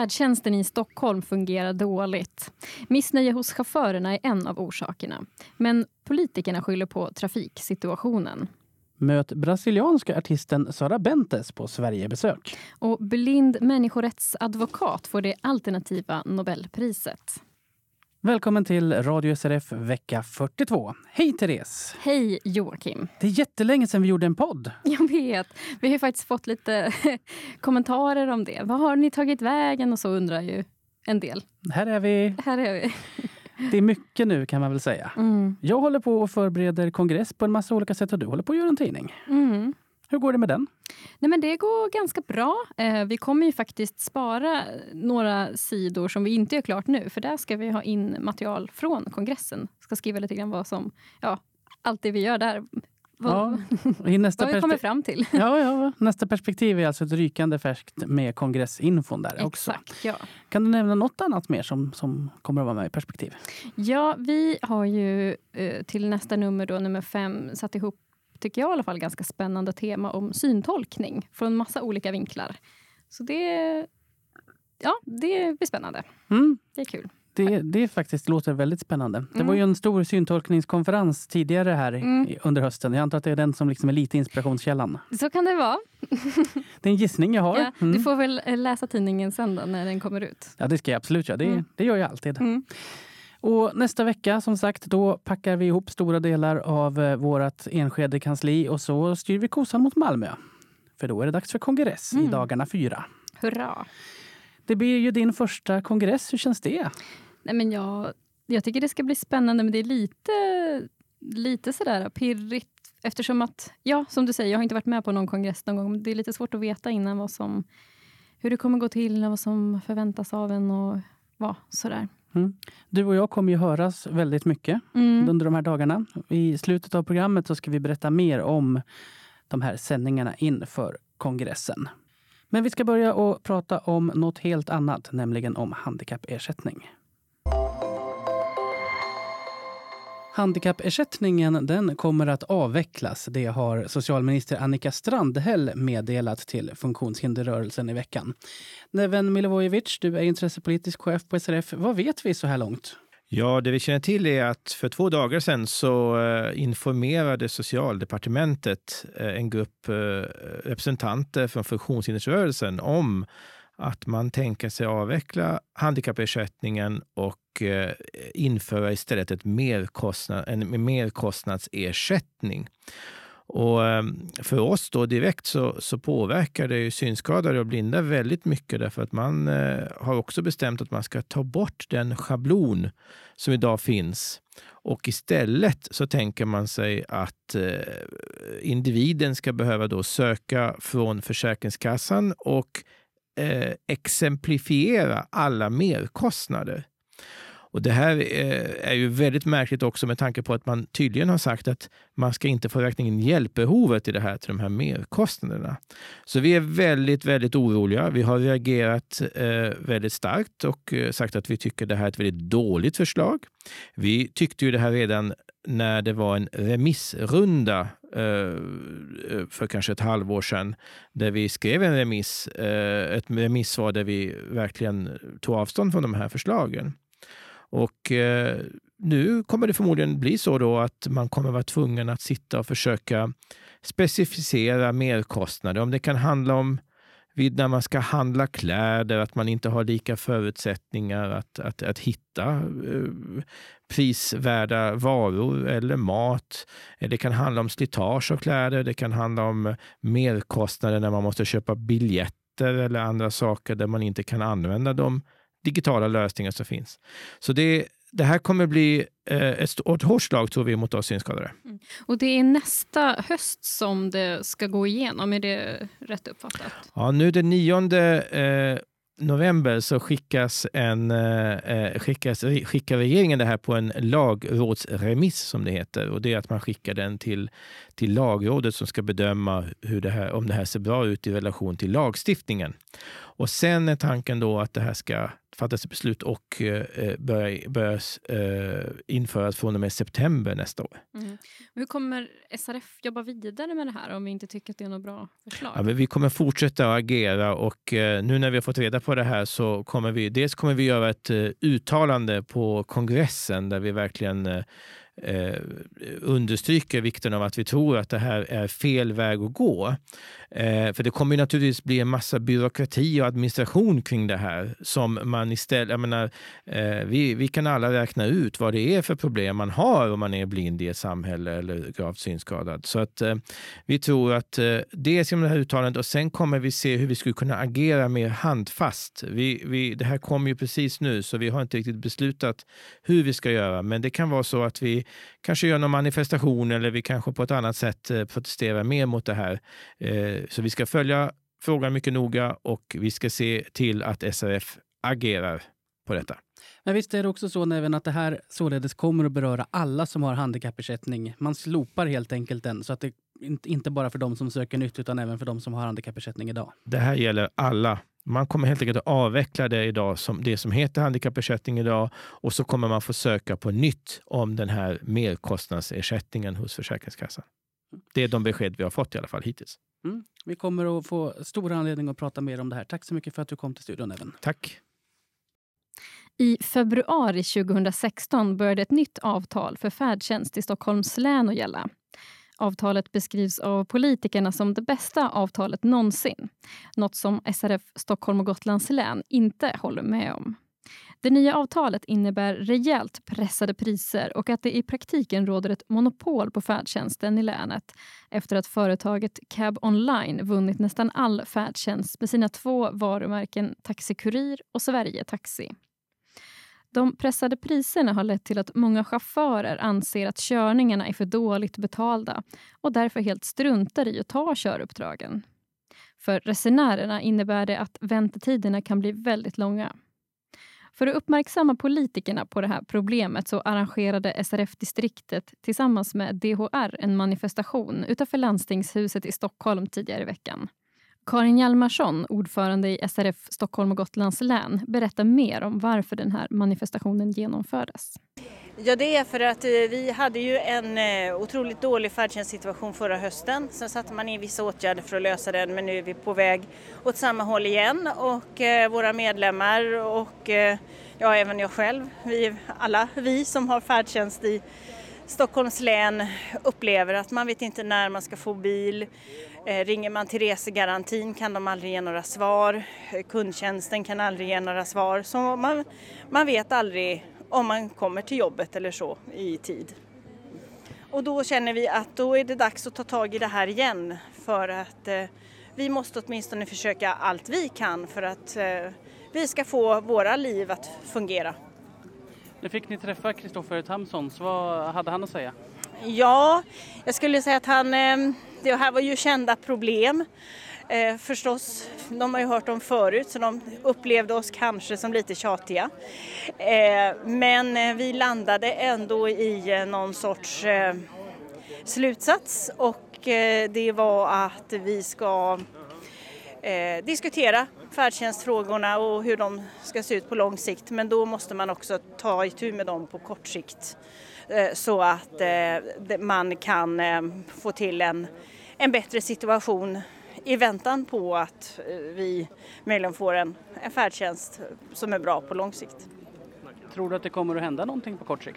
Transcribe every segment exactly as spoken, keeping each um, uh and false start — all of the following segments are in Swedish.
Färdtjänsten i Stockholm fungerar dåligt. Missnöje hos chaufförerna är en av orsakerna. Men politikerna skyller på trafiksituationen. Möt brasilianska artisten Sara Bentes på Sverigebesök. Och blind människorättsadvokat får det alternativa Nobelpriset. Välkommen till Radio S R F vecka fyrtiotvå. Hej Therese! Hej Joakim! Det är jättelänge sedan vi gjorde en podd. Jag vet. Vi har ju faktiskt fått lite kommentarer om det. Vad har ni tagit vägen? Och så undrar ju en del. Här är vi. Här är vi. Det är mycket nu kan man väl säga. Mm. Jag håller på och förbereder kongress på en massa olika sätt och du håller på att göra en tidning. Mm. Hur går det med den? Nej, men det går ganska bra. Eh, vi kommer ju faktiskt spara några sidor som vi inte gör klart nu. För där ska vi ha in material från kongressen. Ska skriva lite grann vad som, ja, allt det vi gör där. Vad, ja, i nästa vad vi kommer fram till. Ja, ja, nästa perspektiv är alltså ett rykande färskt med kongressinfon där också. Exakt, ja. Kan du nämna något annat mer som, som kommer att vara med i perspektiv? Ja, vi har ju eh, till nästa nummer då, nummer fem, satt ihop, tycker jag i alla fall, ganska spännande tema om syntolkning från massa olika vinklar. Så det, ja, det blir spännande. Mm. Det är kul. Det, det faktiskt låter väldigt spännande. Mm. Det var ju en stor syntolkningskonferens tidigare här mm. under hösten. Jag antar att det är den som liksom är lite inspirationskällan. Så kan det vara. Det är en gissning jag har. Ja, mm. Du får väl läsa tidningen sen då, när den kommer ut. Ja, det ska jag absolut göra. Det, mm. det gör jag alltid. Mm. Och nästa vecka, som sagt, då packar vi ihop stora delar av vårt Enskede kansli och så styr vi kosan mot Malmö. För då är det dags för kongress mm. i dagarna fyra. Hurra! Det blir ju din första kongress. Hur känns det? Nej, men jag, jag tycker det ska bli spännande, men det är lite, lite sådär pirrigt. Eftersom att, ja, som du säger, jag har inte varit med på någon kongress någon gång. Men det är lite svårt att veta innan vad som, hur det kommer gå till och vad som förväntas av en och vad, sådär. Mm. Du och jag kommer ju höras väldigt mycket mm. under de här dagarna. I slutet av programmet så ska vi berätta mer om de här sändningarna inför kongressen. Men vi ska börja och prata om något helt annat, nämligen om handikappersättning. Handikappersättningen, den kommer att avvecklas. Det har socialminister Annika Strandhäll meddelat till funktionshinderrörelsen i veckan. Neven Milivojevic, du är intressepolitisk chef på S R F. Vad vet vi så här långt? Ja, det vi känner till är att för två dagar sedan så informerade socialdepartementet en grupp representanter från funktionshindersrörelsen om att man tänker sig avveckla handikappersättningen och eh, införa istället ett merkostnad, en merkostnadsersättning. Och eh, för oss då direkt så, så påverkar det ju synskadade och blinda väldigt mycket, därför att man eh, har också bestämt att man ska ta bort den schablon som idag finns. Och istället så tänker man sig att eh, individen ska behöva då söka från Försäkringskassan och Eh, exemplifiera alla merkostnader. Och det här eh, är ju väldigt märkligt också med tanke på att man tydligen har sagt att man ska inte få räkna in hjälpbehovet i det här till de här merkostnaderna. Så vi är väldigt, väldigt oroliga. Vi har reagerat eh, väldigt starkt och eh, sagt att vi tycker det här är ett väldigt dåligt förslag. Vi tyckte ju det här redan när det var en remissrunda eh, för kanske ett halvår sedan, där vi skrev en remiss, eh, ett remissvar där vi verkligen tog avstånd från de här förslagen. Och eh, nu kommer det förmodligen bli så då att man kommer vara tvungen att sitta och försöka specificera merkostnader. Om det kan handla om vid när man ska handla kläder, att man inte har lika förutsättningar att, att, att hitta eh, prisvärda varor eller mat. Det kan handla om slitage av kläder, det kan handla om merkostnader när man måste köpa biljetter eller andra saker där man inte kan använda de digitala lösningar som finns. Så det, det här kommer bli eh, ett stort hårt slag, tror vi, mot oss synskadade. Mm. Och det är nästa höst som det ska gå igenom, är det rätt uppfattat? Ja, nu den nionde eh, november så skickas en, eh, skickas, skickar regeringen det här på en lagrådsremiss som det heter. Och det är att man skickar den till, till lagrådet som ska bedöma hur det här, om det här ser bra ut i relation till lagstiftningen. Och sen är tanken då att det här ska fattas beslut och eh, börja, börja eh, införas från och med september nästa år. Mm. Hur kommer S R F jobba vidare med det här om vi inte tycker att det är något bra förslag? Ja, men vi kommer fortsätta att agera och eh, nu när vi har fått reda på det här så kommer vi, dels kommer vi göra ett eh, uttalande på kongressen där vi verkligen eh, Eh, understryker vikten av att vi tror att det här är fel väg att gå. Eh, för det kommer ju naturligtvis bli en massa byråkrati och administration kring det här som man istället, jag menar, eh, vi, vi kan alla räkna ut vad det är för problem man har om man är blind i ett samhälle eller gravt synskadad. Så att eh, vi tror att eh, det är som det här uttalandet och sen kommer vi se hur vi skulle kunna agera mer handfast. Vi, vi, det här kommer ju precis nu så vi har inte riktigt beslutat hur vi ska göra, men det kan vara så att vi kanske gör någon manifestation eller vi kanske på ett annat sätt protesterar mer mot det här. Så vi ska följa frågan mycket noga och vi ska se till att S R F agerar på detta. Men visst är det också så även att det här således kommer att beröra alla som har handikappersättning. Man slopar helt enkelt den så att det inte bara för de som söker nytt utan även för de som har handikappersättning idag. Det här gäller alla. Man kommer helt enkelt att avveckla det idag som det som heter handikappersättning idag och så kommer man få söka på nytt om den här merkostnadsersättningen hos Försäkringskassan. Det är de besked vi har fått i alla fall hittills. Mm. Vi kommer att få stor anledning att prata mer om det här. Tack så mycket för att du kom till studion även. Tack. I februari tjugohundrasexton började ett nytt avtal för färdtjänst i Stockholms län att gälla. Avtalet beskrivs av politikerna som det bästa avtalet någonsin. Något som S R F Stockholm och Gotlands län inte håller med om. Det nya avtalet innebär rejält pressade priser och att det i praktiken råder ett monopol på färdtjänsten i länet efter att företaget Cab Online vunnit nästan all färdtjänst med sina två varumärken Taxikurir och Sverige Taxi. De pressade priserna har lett till att många chaufförer anser att körningarna är för dåligt betalda och därför helt struntar i att ta köruppdragen. För resenärerna innebär det att väntetiderna kan bli väldigt långa. För att uppmärksamma politikerna på det här problemet så arrangerade S R F-distriktet tillsammans med D H R en manifestation utanför landstingshuset i Stockholm tidigare i veckan. Karin Hjalmarsson, ordförande i S R F Stockholm och Gotlands län, berättar mer om varför den här manifestationen genomfördes. Ja, det är för att vi hade ju en otroligt dålig färdtjänstsituation förra hösten. Sen satte man in vissa åtgärder för att lösa den, men nu är vi på väg åt samma håll igen. Och eh, våra medlemmar och eh, ja, även jag själv, vi, alla vi som har färdtjänst i Stockholms län upplever att man vet inte när man ska få bil. Eh, ringer man till resegarantin kan de aldrig ge några svar. Kundtjänsten kan aldrig ge några svar. Så man, man vet aldrig om man kommer till jobbet eller så i tid. Och då känner vi att då är det dags att ta tag i det här igen. För att eh, vi måste åtminstone försöka allt vi kan för att eh, vi ska få våra liv att fungera. Nu fick ni träffa Kristoffer Tamsons. Vad hade han att säga? Ja, jag skulle säga att han, det här var ju kända problem. Eh, förstås, de har ju hört om förut så de upplevde oss kanske som lite tjatiga. Eh, men vi landade ändå i någon sorts eh, slutsats och eh, det var att vi ska eh, diskutera färdtjänstfrågorna och hur de ska se ut på lång sikt. Men då måste man också ta itu med dem på kort sikt eh, så att eh, man kan eh, få till en, en bättre situation i väntan på att vi möjligen får en, en färdtjänst som är bra på lång sikt. Tror du att det kommer att hända någonting på kort sikt?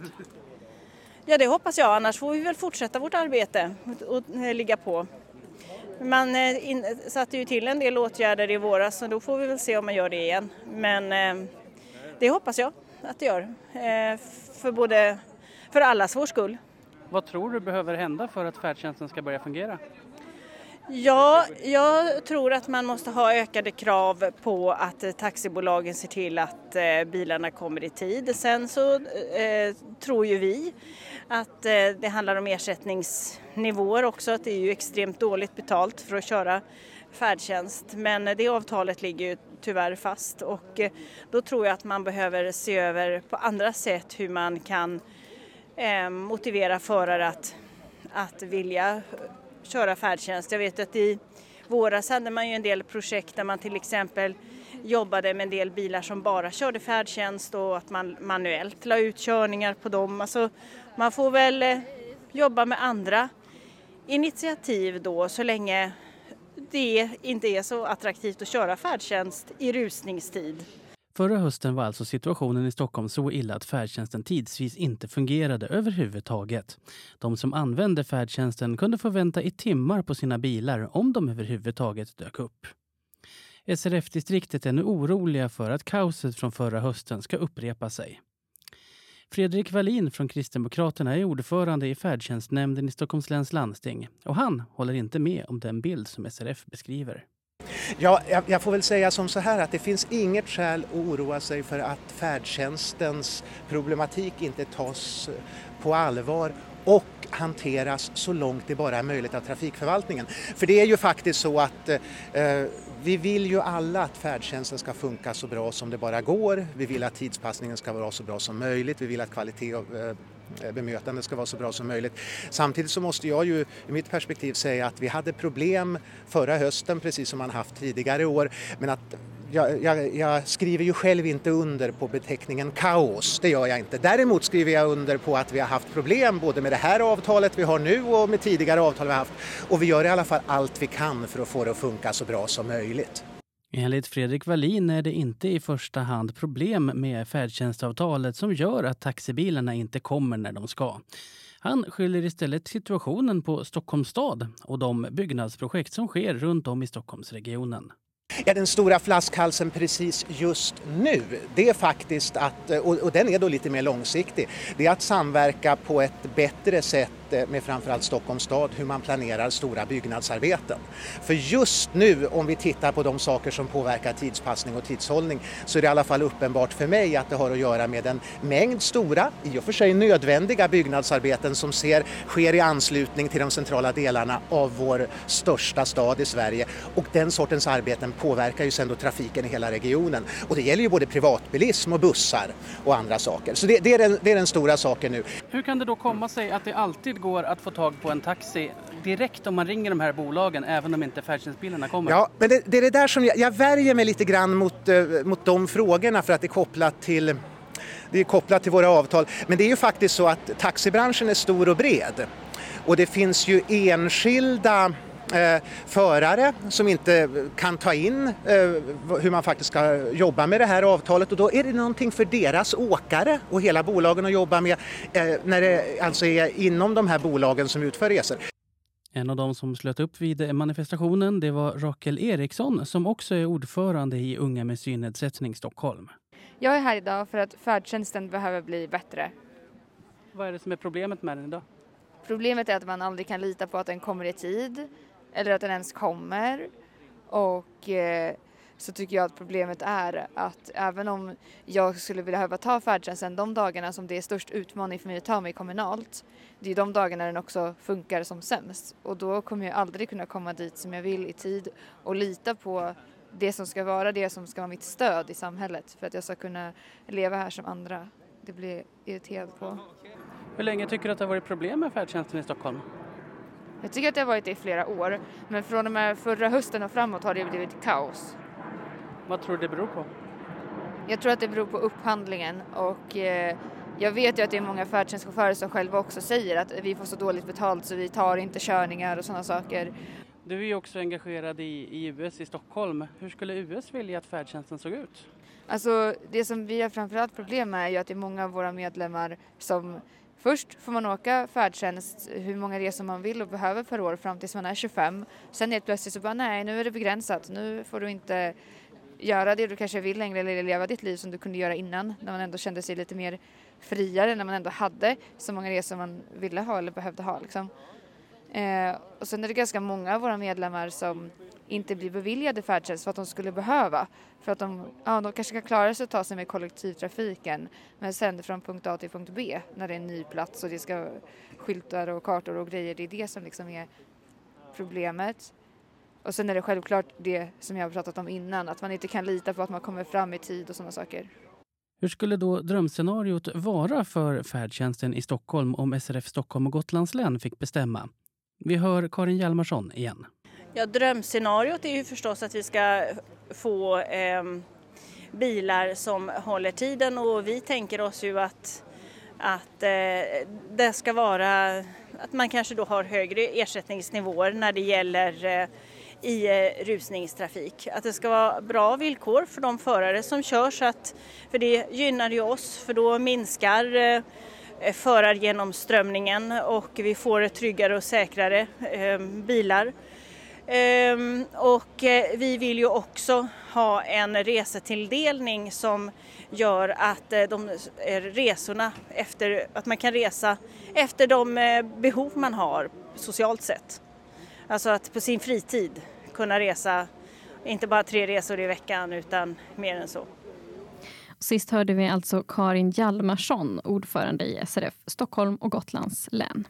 Ja, det hoppas jag. Annars får vi väl fortsätta vårt arbete och, och ligga på. Man in, satte ju till en del åtgärder i våras så då får vi väl se om man gör det igen. Men eh, det hoppas jag att det gör. Eh, för, både, för allas vår skull. Vad tror du behöver hända för att färdtjänsten ska börja fungera? Ja, jag tror att man måste ha ökade krav på att taxibolagen ser till att eh, bilarna kommer i tid. Sen så eh, tror ju vi att eh, det handlar om ersättningsnivåer också. Att det är ju extremt dåligt betalt för att köra färdtjänst. Men det avtalet ligger ju tyvärr fast och eh, då tror jag att man behöver se över på andra sätt hur man kan eh, motivera förare att, att vilja köra färdtjänst. Jag vet att i våras hade man ju en del projekt där man till exempel jobbade med en del bilar som bara körde färdtjänst och att man manuellt la ut körningar på dem. Alltså, man får väl eh, jobba med andra initiativ då så länge det inte är så attraktivt att köra färdtjänst i rusningstid. Förra hösten var alltså situationen i Stockholm så illa att färdtjänsten tidsvis inte fungerade överhuvudtaget. De som använde färdtjänsten kunde få vänta i timmar på sina bilar om de överhuvudtaget dök upp. S R F-distriktet är nu oroliga för att kaoset från förra hösten ska upprepa sig. Fredrik Wallin från Kristdemokraterna är ordförande i färdtjänstnämnden i Stockholms läns landsting. Och han håller inte med om den bild som S R F beskriver. Ja, jag får väl säga som så här att det finns inget skäl att oroa sig för att färdtjänstens problematik inte tas på allvar och hanteras så långt det bara är möjligt av trafikförvaltningen. För det är ju faktiskt så att eh, vi vill ju alla att färdtjänsten ska funka så bra som det bara går. Vi vill att tidspassningen ska vara så bra som möjligt. Vi vill att kvalitet och eh, bemötande ska vara så bra som möjligt. Samtidigt så måste jag ju i mitt perspektiv säga att vi hade problem förra hösten precis som man haft tidigare år. Men att jag, jag, jag skriver ju själv inte under på beteckningen kaos, det gör jag inte. Däremot skriver jag under på att vi har haft problem både med det här avtalet vi har nu och med tidigare avtal vi har haft. Och vi gör i alla fall allt vi kan för att få det att funka så bra som möjligt. Enligt Fredrik Wallin är det inte i första hand problem med färdtjänstavtalet som gör att taxibilarna inte kommer när de ska. Han skyller istället situationen på Stockholms stad och de byggnadsprojekt som sker runt om i Stockholmsregionen. Ja, den stora flaskhalsen precis just nu, det är faktiskt att, och, och den är då lite mer långsiktig, det är att samverka på ett bättre sätt med framförallt Stockholms stad hur man planerar stora byggnadsarbeten. För just nu, om vi tittar på de saker som påverkar tidspassning och tidshållning, så är det i alla fall uppenbart för mig att det har att göra med en mängd stora, i och för sig nödvändiga byggnadsarbeten som ser, sker i anslutning till de centrala delarna av vår största stad i Sverige. Och den sortens arbeten påverkar ju sedan då trafiken i hela regionen. Och det gäller ju både privatbilism och bussar och andra saker. Så det, det, är, den, det är den stora saken nu. Hur kan det då komma sig att det alltid går att få tag på en taxi direkt om man ringer de här bolagen, även om inte färdtjänstbilarna kommer? Ja, men det, det är det där som jag, jag värjer mig lite grann mot, uh, mot de frågorna för att det är kopplat till det är kopplat till våra avtal. Men det är ju faktiskt så att taxibranschen är stor och bred. Och det finns ju enskilda Eh, förare som inte kan ta in eh, hur man faktiskt ska jobba med det här avtalet, och då är det någonting för deras åkare och hela bolagen att jobba med eh, när det alltså är inom de här bolagen som utför resor. En av de som slöt upp vid manifestationen, det var Rakel Eriksson som också är ordförande i Unga med synnedsättning Stockholm. Jag är här idag för att färdtjänsten behöver bli bättre. Vad är det som är problemet med den idag? Problemet är att man aldrig kan lita på att den kommer i tid. Eller att den ens kommer. Och eh, så tycker jag att problemet är att även om jag skulle vilja behöva ta färdtjänsten de dagarna som det är störst utmaning för mig att ta mig kommunalt. Det är de dagarna den också funkar som sämst. Och då kommer jag aldrig kunna komma dit som jag vill i tid. Och lita på det som ska vara det som ska vara mitt stöd i samhället. För att jag ska kunna leva här som andra. Det blir irriterad på. Hur länge tycker du att det har varit problem med färdtjänsten i Stockholm? Jag tycker att det har varit det i flera år, men från och med förra hösten och framåt har det blivit kaos. Vad tror du det beror på? Jag tror att det beror på upphandlingen, och eh, jag vet ju att det är många färdtjänstchaufförer som själva också säger att vi får så dåligt betalt så vi tar inte körningar och sådana saker. Du är ju också engagerad i, i U S i Stockholm. Hur skulle U S vilja att färdtjänsten såg ut? Alltså det som vi har framförallt problem med är ju att det är många av våra medlemmar som först får man åka färdtjänst hur många resor man vill och behöver per år fram tills man är tjugofem. Sen helt plötsligt så bara nej, nu är det begränsat. Nu får du inte göra det du kanske vill längre eller leva ditt liv som du kunde göra innan. När man ändå kände sig lite mer friare, när man ändå hade så många resor man ville ha eller behövde ha. Liksom. Eh, och sen är det ganska många av våra medlemmar som inte blir beviljade färdtjänst för att de skulle behöva. För att de, ja, de kanske kan klara sig att ta sig med kollektivtrafiken. Men sen från punkt A till punkt B när det är en ny plats och det ska skyltar och kartor och grejer. Det är det som liksom är problemet. Och sen är det självklart det som jag har pratat om innan. Att man inte kan lita på att man kommer fram i tid och sådana saker. Hur skulle då drömscenariot vara för färdtjänsten i Stockholm om S R F Stockholm och Gotlands län fick bestämma? Vi hör Karin Hjalmarsson igen. Ja, drömscenariot är ju förstås att vi ska få eh, bilar som håller tiden, och vi tänker oss ju att, att eh, det ska vara att man kanske då har högre ersättningsnivåer när det gäller eh, i eh, rusningstrafik. Att det ska vara bra villkor för de förare som kör, så att, för det gynnar ju oss, för då minskar eh, förargenomströmningen och vi får tryggare och säkrare eh, bilar. Ehm, och eh, vi vill ju också ha en resetilldelning som gör att eh, de eh, resorna efter, att man kan resa efter de eh, behov man har socialt sett. Alltså att på sin fritid kunna resa inte bara tre resor i veckan utan mer än så. Sist hörde vi alltså Karin Hjalmarsson, ordförande i S R F Stockholm och Gotlands län.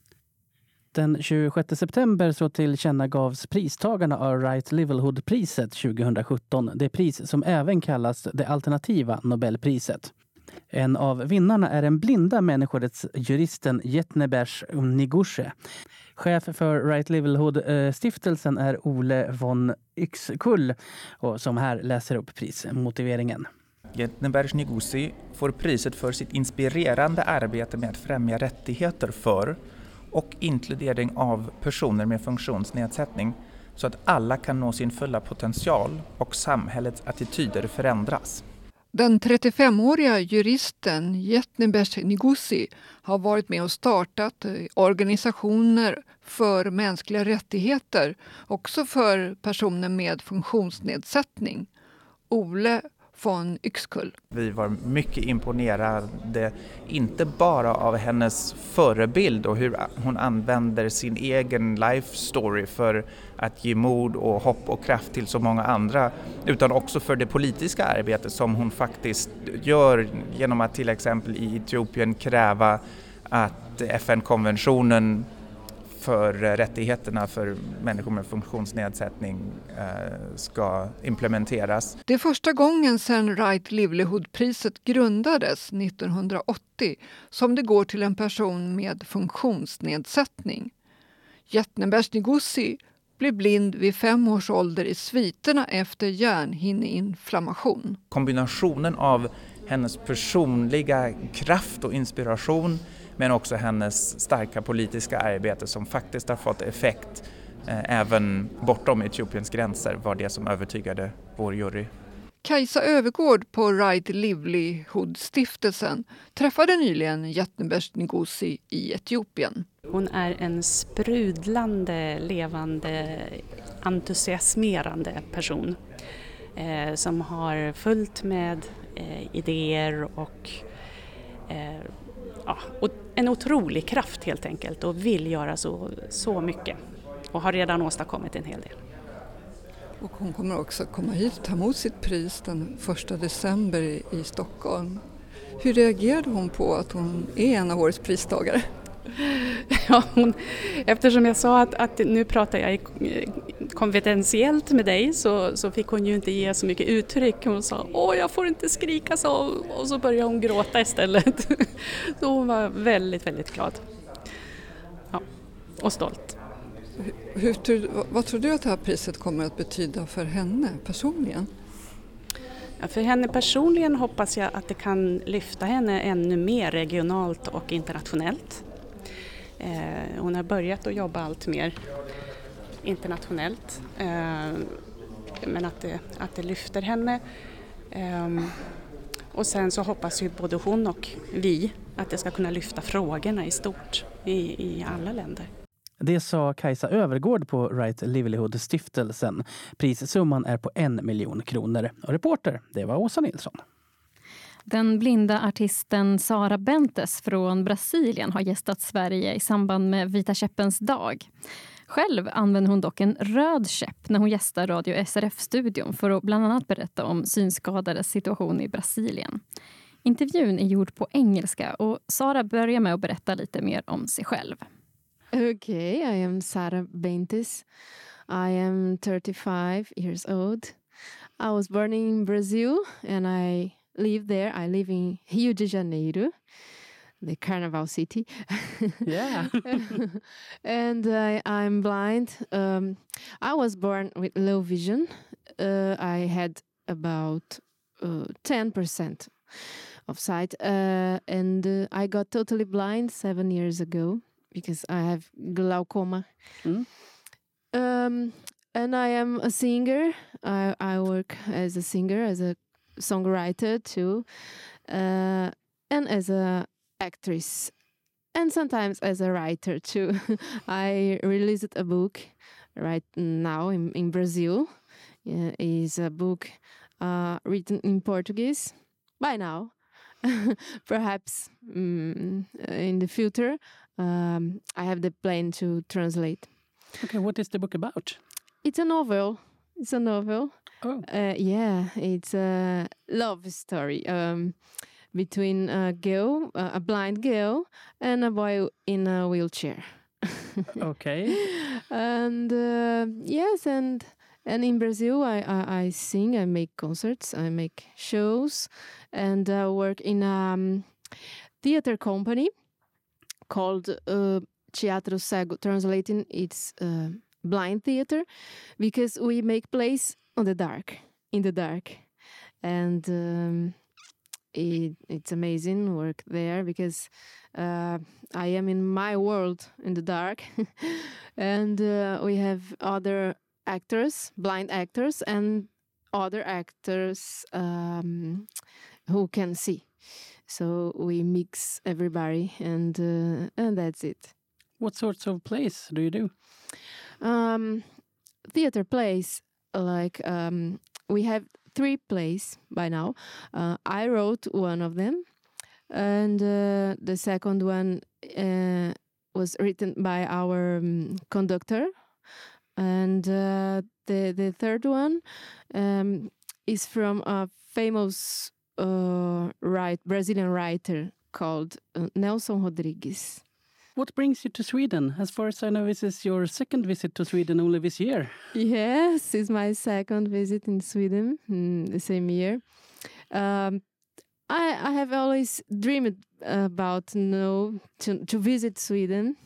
Den tjugosjätte september så tillkännagavs pristagarna av Right Livelihood-priset tjugohundrasjutton. Det pris som även kallas det alternativa Nobelpriset. En av vinnarna är den blinda människorättsjuristen Jetnebersh Nigushe. Chef för Right Livelihood-stiftelsen är Ole von Yxkull, och som här läser upp prismotiveringen. Jetnebersh Nigushe får priset för sitt inspirerande arbete med att främja rättigheter för och inkludering av personer med funktionsnedsättning, så att alla kan nå sin fulla potential och samhällets attityder förändras. Den trettiofemåriga juristen Jetnebersh Nigushe har varit med och startat organisationer för mänskliga rättigheter, också för personer med funktionsnedsättning. Ole von Yxkull. Vi var mycket imponerade, inte bara av hennes förebild och hur hon använder sin egen life story för att ge mod och hopp och kraft till så många andra, utan också för det politiska arbetet som hon faktiskt gör genom att till exempel i Etiopien kräva att F N-konventionen för rättigheterna för människor med funktionsnedsättning ska implementeras. Det är första gången sedan Right Livelihood-priset grundades nittonhundraåttio som det går till en person med funktionsnedsättning. Jetnebersh Nigushe blev blind vid fem års ålder i sviterna efter hjärnhinneinflammation. Kombinationen av hennes personliga kraft och inspiration, men också hennes starka politiska arbete som faktiskt har fått effekt eh, även bortom Etiopiens gränser, var det som övertygade vår jury. Kajsa Övergård på Right Livelihood-stiftelsen träffade nyligen Jetnebersh Nigushe i Etiopien. Hon är en sprudlande, levande, entusiasmerande person eh, som har fullt med eh, idéer och eh, Ja, och en otrolig kraft helt enkelt, och vill göra så, så mycket och har redan åstadkommit en hel del. Och hon kommer också komma hit och ta emot sitt pris den första december i, i Stockholm. Hur reagerade hon på att hon är en av årets pristagare? Ja, hon, eftersom jag sa att, att nu pratar jag konfidentiellt med dig, så, så fick hon ju inte ge så mycket uttryck. Hon sa, åh jag får inte skrika så, och så började hon gråta istället. Så hon var väldigt, väldigt glad. Ja, och stolt. Hur, hur, vad tror du att det här priset kommer att betyda för henne personligen? Ja, för henne personligen hoppas jag att det kan lyfta henne ännu mer regionalt och internationellt. Eh, hon har börjat att jobba allt mer internationellt, eh, men att det, att det lyfter henne. Eh, och sen så hoppas ju både hon och vi att det ska kunna lyfta frågorna i stort i, i alla länder. Det sa Kajsa Övergård på Right Livelihood-stiftelsen. Prissumman är på en miljon kronor. Och reporter, det var Åsa Nilsson. Den blinda artisten Sara Bentes från Brasilien har gästat Sverige i samband med Vita käppens dag. Själv använder hon dock en röd käpp när hon gästar Radio S R F-studion för att bland annat berätta om synskadades situation i Brasilien. Intervjun är gjord på engelska och Sara börjar med att berätta lite mer om sig själv. Okay, I am Sara Bentes. I am thirty-five years old. I was born in Brazil and I live there. I live in Rio de Janeiro, the carnival city. Yeah. And uh, I'm blind. Um, I was born with low vision. Uh, I had about uh, ten percent of sight. Uh, and uh, I got totally blind seven years ago because I have glaucoma. Mm. Um, and I am a singer. I, I work as a singer, as a songwriter too, uh, and as a actress, and sometimes as a writer too. I released a book right now in, in Brazil. Yeah, it's a book uh, written in Portuguese by now. Perhaps um, in the future, um, I have the plan to translate. Okay, what is the book about? It's a novel. It's a novel. Oh. Uh, yeah, it's a love story um, between a girl, uh, a blind girl, and a boy in a wheelchair. Okay. And uh, yes, and and in Brazil, I, I I sing, I make concerts, I make shows, and I work in a um, theater company called uh, Teatro Cego. Translating, it's uh, blind theater, because we make plays on the dark, in the dark, and um, it, it's amazing work there because uh, I am in my world in the dark, and uh, we have other actors, blind actors, and other actors um, who can see. So we mix everybody, and uh, and that's it. What sorts of plays do you do? Um, theater plays, like um, we have three plays by now. Uh, I wrote one of them, and uh, the second one uh, was written by our um, conductor, and uh, the the third one um, is from a famous uh, write, Brazilian writer called uh, Nelson Rodrigues. What brings you to Sweden? As far as I know, this is your second visit to Sweden only this year. Yes, it's my second visit in Sweden in the same year. Um, I, I have always dreamed about you know, to, to visit Sweden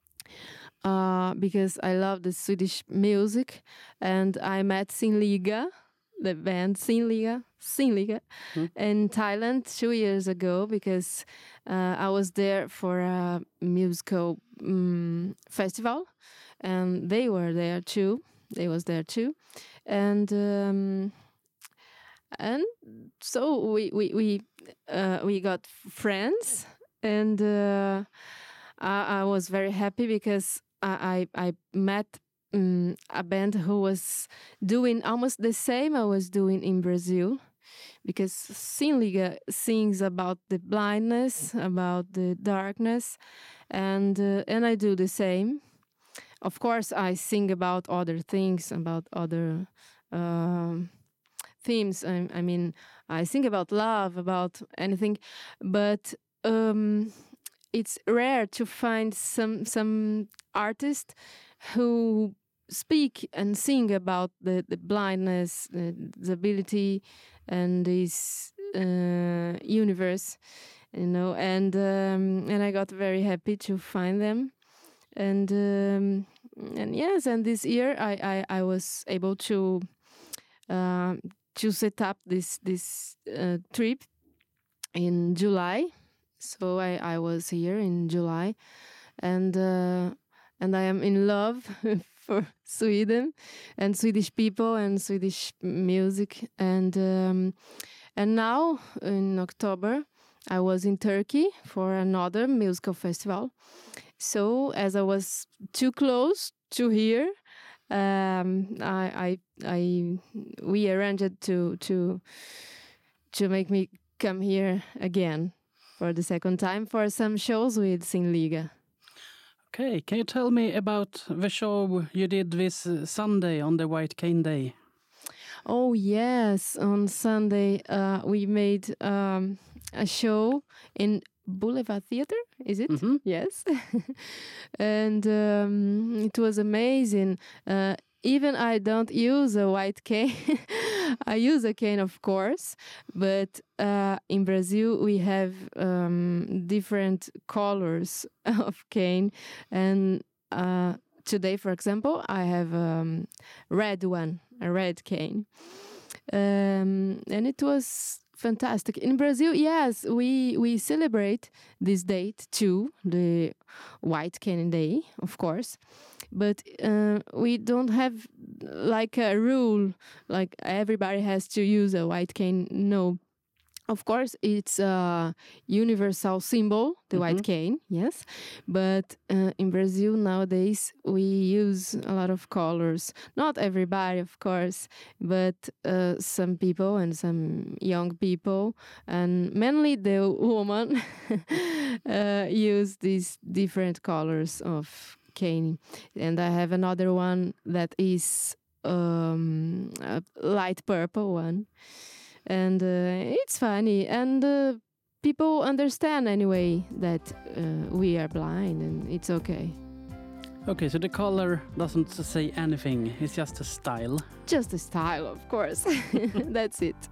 uh, because I love the Swedish music, and I met Sinliga, the band Sinliga, Sinliga, hmm. in Thailand two years ago because uh, I was there for a musical um, festival, and they were there too. They was there too, and um, and so we we we uh, we got friends, and uh, I, I was very happy because I I, I met. Um, a band who was doing almost the same I was doing in Brazil, because Sinliga sings about the blindness, about the darkness, and uh, and I do the same. Of course, I sing about other things, about other um, themes. I, I mean, I sing about love, about anything, but um, it's rare to find some some artist who speak and sing about the, the blindness, the disability, and this uh, universe, you know. And um, and I got very happy to find them, and um, and yes, and this year I I, I was able to uh, to set up this this uh, trip in July. So I I was here in July, and uh, and I am in love for Sweden and Swedish people and Swedish music, and um, and now in October I was in Turkey for another musical festival. So as I was too close to here, um, I, I I we arranged to to to make me come here again for the second time for some shows with Sinliga. Okay, can you tell me about the show you did this Sunday on the White Cane Day? Oh yes, on Sunday uh, we made um, a show in Boulevard Theatre, is it? Mm-hmm. Yes. And um, it was amazing. Uh, even I don't use a white cane. I use a cane, of course, but uh, in Brazil we have um, different colors of cane, and uh, today, for example, I have a um, red one, a red cane. Um, and it was fantastic. In Brazil, yes, we we celebrate this date too, the White Cane Day, of course. But uh, we don't have like a rule, like everybody has to use a white cane. No. Of course, it's a universal symbol, the mm-hmm. white cane, yes. But uh, in Brazil nowadays, we use a lot of colors. Not everybody, of course, but uh, some people and some young people, and mainly the woman, uh, use these different colors of cane. And I have another one that is um, a light purple one. And uh, it's funny, and uh, people understand anyway that uh, we are blind, and it's okay. Okay, so the color doesn't say anything, it's just a style. Just a style, of course. That's it.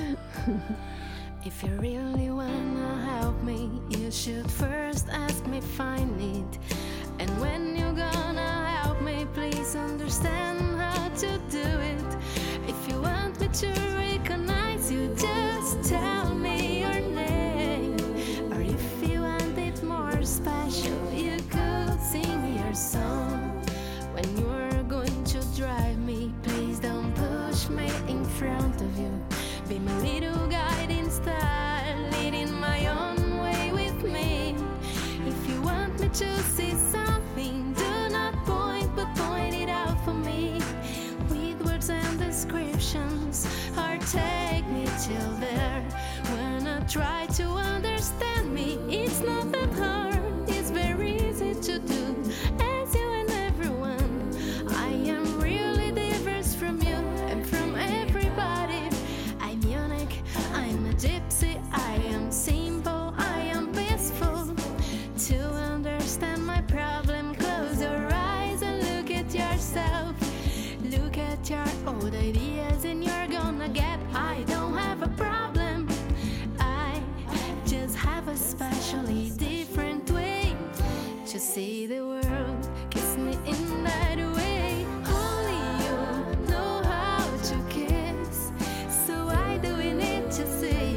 If you really wanna help me, you should first ask me find it. And when you're gonna help me, please understand how to do it. If you want me to recognize you, just tell me your name. Or if you want it more special, you could sing your song. When you're going to drive me, please don't push me in front of you. Be my little guiding star, leading my own way with me. If you want me to see something, do not point, but point it out for me. With words and descriptions, or take me till there. When I try to understand me, it's not that hard, it's very easy to do. As you and everyone, I am really different from you and from everybody. I'm unique, I'm a gypsy, I am simple, I am peaceful. To understand my problem, close your eyes and look at yourself. Look at your old ideas and you're gonna get I don't have a problem. I just have a specially different way to see the world. Kiss me in that way. Only you know how to kiss, so why do we need to see?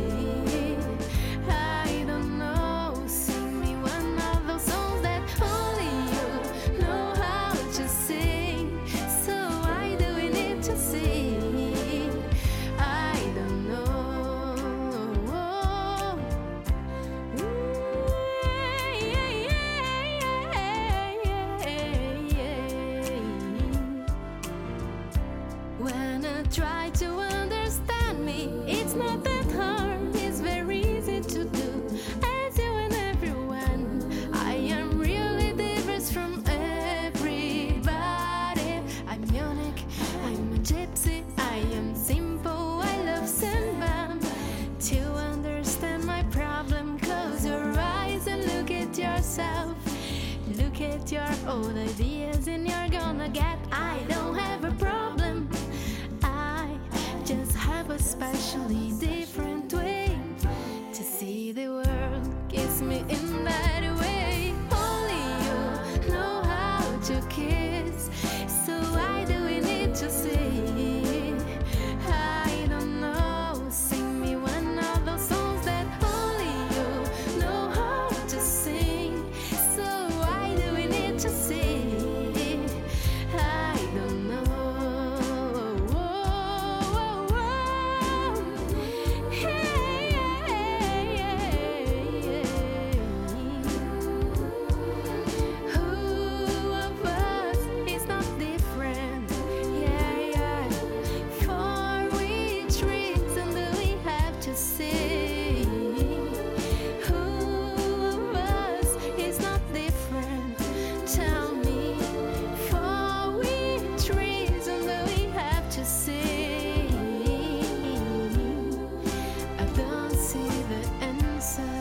I don't know, sing me one of those songs that only you know how to sing, so why do we need to see? I don't know. When I try to understand me, it's not that hard, it's very easy to do. As you and everyone, I am really different from everybody. I'm unique, I'm a gypsy, I am simple, I love samba. To understand my problem, close your eyes and look at yourself. Look at your old ideas and you're gonna get I don't have a problem. I just have a specially different way to see the world. Kiss me in that way. Only you know how to kiss, so why do we need to see? I don't know, sing me one of those songs that only you know how to sing, so why do we need to see? I don't know. Who of us is not different? Yeah, yeah. For which reason do we have to see? Who of us is not different? Tell me, for which reason do we have to see? I don't see the answer.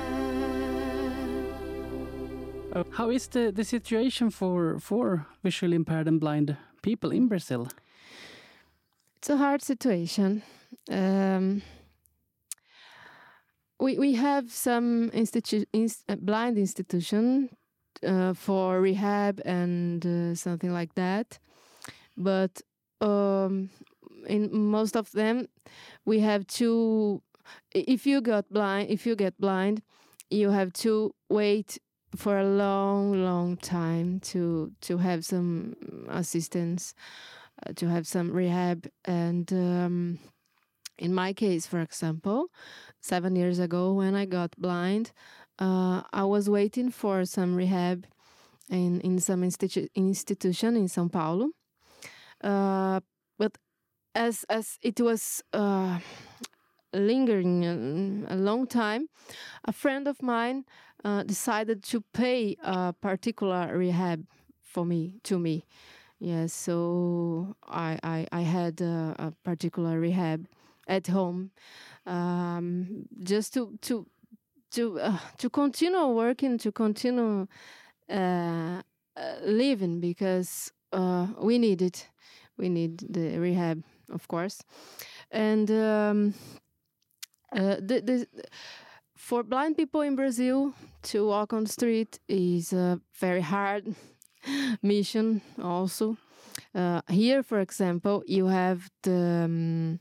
Uh, How is the, the situation for, for visually impaired and blind people in Brazil? It's a hard situation. Um, we we have some institu- inst- uh, blind institution uh, for rehab and uh, something like that, but um, in most of them, we have to. If you got blind, if you get blind, you have to wait for a long, long time to to have some assistance, uh, to have some rehab. And um, in my case, for example, seven years ago when I got blind, uh, I was waiting for some rehab in in some institu- institution in São Paulo. Uh, but as as it was uh, lingering a, a long time, a friend of mine uh, decided to pay a particular rehab for me to me. Yes, so I I, I had a, a particular rehab at home, um, just to to to uh, to continue working, to continue uh, uh, living, because uh, we need it. We need the rehab, of course, and um, uh, the, the for blind people in Brazil to walk on the street is a very hard mission. Also, uh, here, for example, you have the um,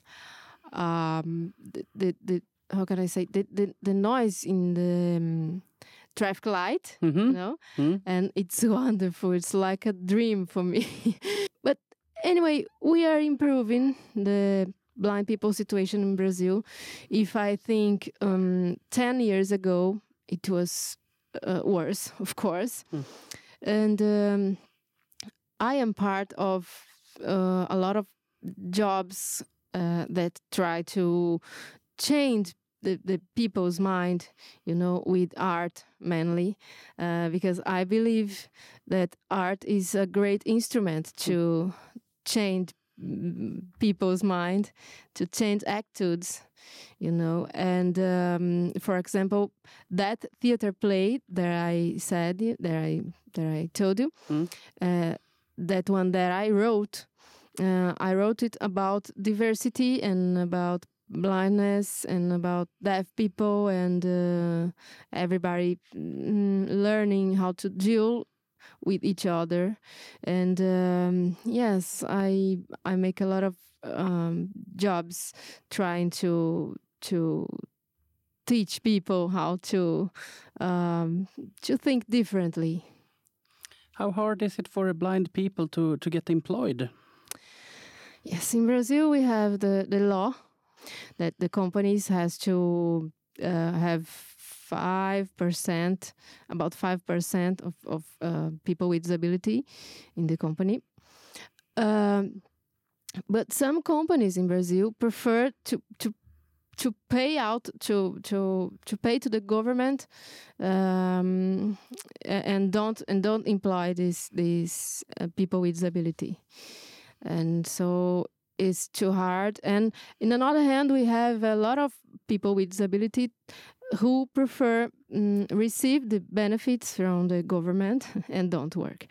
um, the, the the how can I say the the, the noise in the um, traffic light, mm-hmm. you know, mm-hmm. and it's wonderful. It's like a dream for me. But anyway, we are improving the blind people situation in Brazil. If I think um, ten years ago, it was uh, worse, of course. Mm. And um, I am part of uh, a lot of jobs uh, that try to change the, the people's mind, you know, with art mainly, uh, because I believe that art is a great instrument to change people's mind, to change attitudes, you know. And um, for example, that theater play that I said, that I that I told you, mm. uh, that one that I wrote, uh, I wrote it about diversity and about blindness and about deaf people and uh, everybody mm, learning how to deal with each other. And um, yes, I I make a lot of um, jobs trying to to teach people how to um, to think differently. How hard is it for blind people to, to get employed? Yes, in Brazil we have the, the law that the companies has to uh, have five percent, about five percent of, of uh, people with disability in the company. Um, but some companies in Brazil prefer to, to to pay out to to to pay to the government um, and don't and don't employ these these uh, people with disability, and so it's too hard. And in another hand, we have a lot of people with disability who prefer um, receive the benefits from the government and don't work.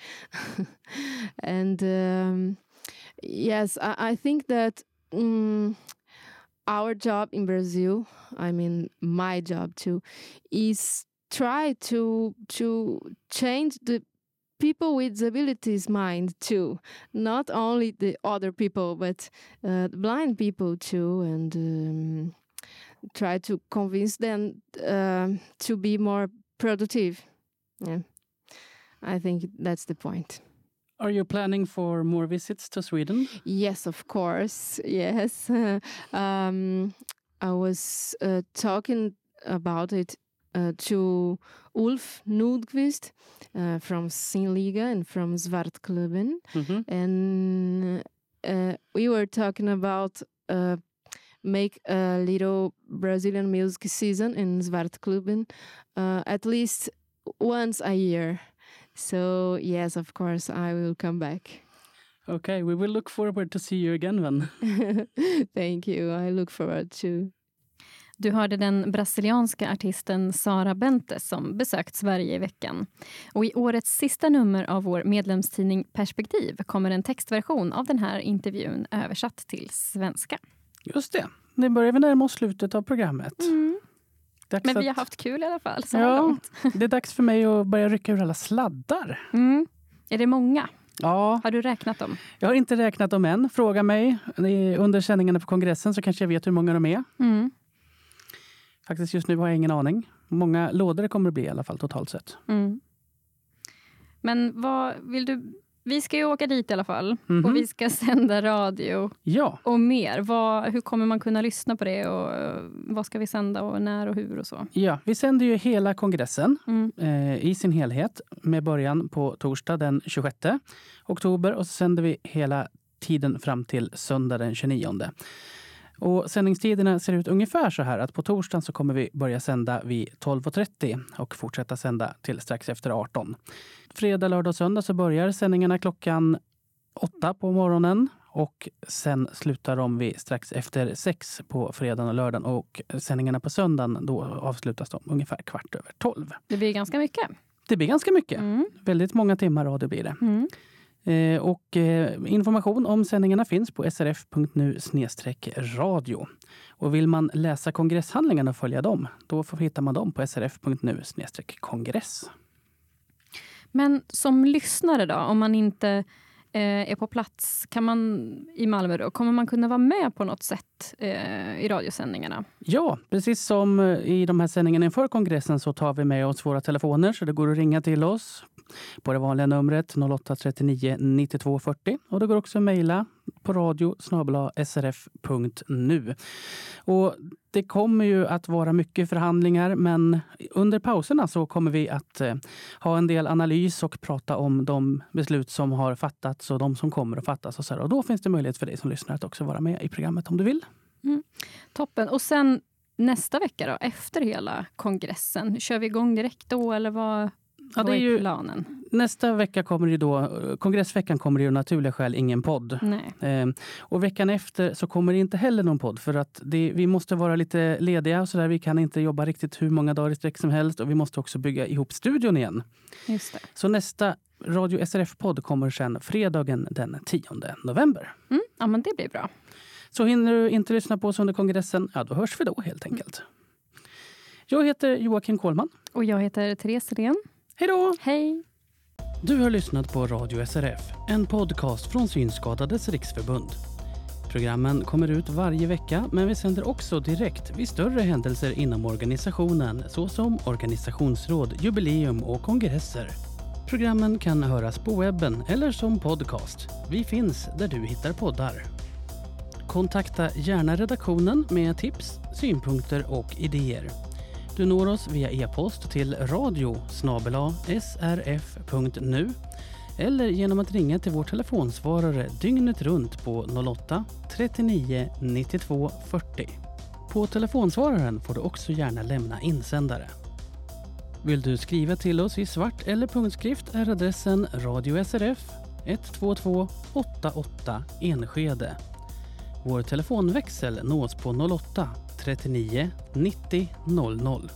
And um, yes, I, I think that um, our job in Brazil, I mean my job too, is try to to change the people with disabilities mind too, not only the other people, but uh, the blind people too, and um, try to convince them uh, to be more productive. Yeah, I think that's the point. Are you planning for more visits to Sweden? Yes, of course. Yes. Uh, um, I was uh, talking about it uh, to Ulf Nordqvist uh, from Synliga and from Svartklubben. Mm-hmm. And uh, we were talking about uh, make a little Brazilian music season in Svartklubben uh, at least once a year. So, yes, of course, I will come back. Okay, we will look forward to see you again then. Thank you, I look forward to. Du hörde den brasilianska artisten Sara Bentes som besökt Sverige i veckan. Och i årets sista nummer av vår medlemstidning Perspektiv kommer en textversion av den här intervjun översatt till svenska. Just det, nu börjar vi närma oss slutet av programmet. Mm. Men vi har att... haft kul i alla fall. Så ja, långt. Det är dags för mig att börja rycka ur alla sladdar. Mm. Är det många? Ja. Har du räknat dem? Jag har inte räknat dem än. Fråga mig under sändningarna på kongressen så kanske jag vet hur många de är. Mm. Faktiskt just nu har jag ingen aning. Många lådor det kommer det bli i alla fall totalt sett. Mm. Men vad vill du... Vi ska ju åka dit i alla fall. Mm-hmm. Och vi ska sända radio. Ja. Och mer. Vad, hur kommer man kunna lyssna på det? Och vad ska vi sända och när och hur och så? Ja, vi sänder ju hela kongressen mm. eh, i sin helhet. Med början på torsdag den tjugosjätte oktober. Och så sänder vi hela tiden fram till söndag den tjugonionde. Och sändningstiderna ser ut ungefär så här att på torsdagen så kommer vi börja sända vid tolv och trettio och fortsätta sända till strax efter arton. Fredag, lördag och söndag så börjar sändningarna klockan åtta på morgonen och sen slutar de vid strax efter sex på fredagen och lördagen och sändningarna på söndagen då avslutas de ungefär kvart över tolv. Det blir ganska mycket. Det blir ganska mycket. Mm. Väldigt många timmar radio blir det. Mm. Eh, och eh, information om sändningarna finns på srf punkt nu snedstreck radio. Och vill man läsa kongresshandlingarna och följa dem, då får hittar man dem på srf punkt nu snedstreck kongress. Men som lyssnare då, om man inte eh, är på plats, kan man i Malmö då, kommer man kunna vara med på något sätt eh, i radiosändningarna? Ja, precis som i de här sändningarna inför kongressen så tar vi med oss våra telefoner så det går att ringa till oss på det vanliga numret noll åtta trettionio nittiotvå fyrtio och det går också att mejla på radio snabel-a srf punkt nu. Och det kommer ju att vara mycket förhandlingar men under pauserna så kommer vi att eh, ha en del analys och prata om de beslut som har fattats och de som kommer att fattas och så här. Och då finns det möjlighet för dig som lyssnar att också vara med i programmet om du vill. Mm. Toppen. Och sen nästa vecka då, efter hela kongressen, kör vi igång direkt då eller vad? Ja, det är ju, planen? Nästa vecka kommer det då, kongressveckan kommer det ju naturliga skäl ingen podd. Nej. Eh, och veckan efter så kommer det inte heller någon podd för att det, vi måste vara lite lediga och så där. Vi kan inte jobba riktigt hur många dagar i sträck som helst och vi måste också bygga ihop studion igen. Just det. Så nästa Radio S R F-podd kommer sen fredagen den tionde november. Mm, ja, men det blir bra. Så hinner du inte lyssna på oss under kongressen, ja då hörs vi då helt enkelt. Mm. Jag heter Joakim Kohlman. Och jag heter Therese Ren. Hej då! Hej! Du har lyssnat på Radio S R F, en podcast från Synskadades riksförbund. Programmen kommer ut varje vecka men vi sänder också direkt vid större händelser inom organisationen såsom organisationsråd, jubileum och kongresser. Programmen kan höras på webben eller som podcast. Vi finns där du hittar poddar. Kontakta gärna redaktionen med tips, synpunkter och idéer. Du når oss via e-post till radio snabel-a srf punkt nu eller genom att ringa till vår telefonsvarare dygnet runt på noll åtta trettionio nittiotvå fyrtio. På telefonsvararen får du också gärna lämna insändare. Vill du skriva till oss i svart eller punktskrift är adressen Radio S R F ett två två åtta åtta Enskede. Vår telefonväxel nås på noll åtta trettionio nittio noll noll.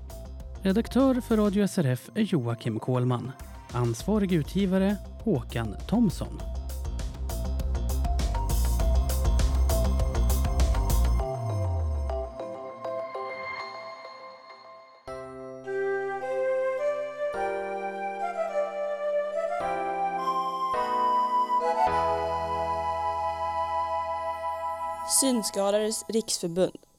Redaktör för Radio S R F är Joakim Kohlman. Ansvarig utgivare Håkan Thomsson. Synskadades riksförbund.